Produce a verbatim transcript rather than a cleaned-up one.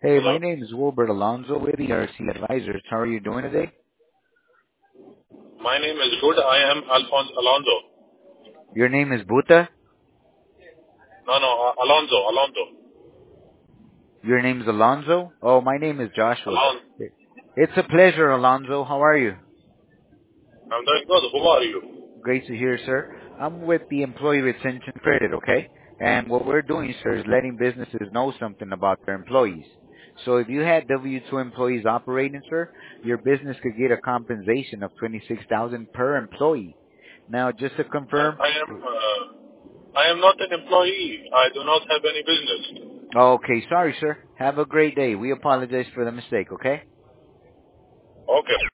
Hey, my Hello. name is Wilbert Alonzo with E R C Advisors. How are you doing today? My name is good. I am Alphonse Alonso. Your name is Buta? No, no, uh, Alonso, Alonso. Your name is Alonzo? Oh, my name is Joshua. Alonso. It's a pleasure, Alonzo. How are you? I'm doing good. Who are you? Great to hear, sir. I'm with the Employee Retention Credit, okay? And what we're doing, sir, is letting businesses know something about their employees. So if you had W two employees operating, sir, your business could get a compensation of twenty-six thousand dollars per employee. Now, just to I, confirm, I am, uh, I am not an employee. I do not have any business. okay, sorry, sir. Have a great day. We apologize for the mistake, okay? Okay.